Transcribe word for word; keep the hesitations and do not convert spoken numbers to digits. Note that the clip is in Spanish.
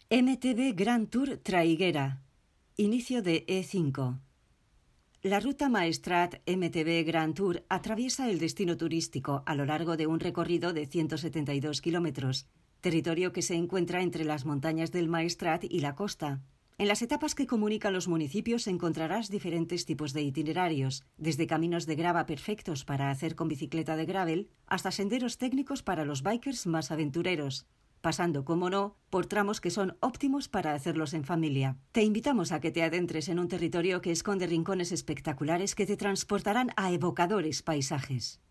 M T B Grand Tour Traiguera. Inicio de E cinco. La ruta Maestrat M T B Grand Tour atraviesa el destino turístico a lo largo de un recorrido de ciento setenta y dos kilómetros, territorio que se encuentra entre las montañas del Maestrat y la costa. En las etapas que comunican los municipios encontrarás diferentes tipos de itinerarios, desde caminos de grava perfectos para hacer con bicicleta de gravel, hasta senderos técnicos para los bikers más aventureros, pasando, como no, por tramos que son óptimos para hacerlos en familia. Te invitamos a que te adentres en un territorio que esconde rincones espectaculares que te transportarán a evocadores paisajes.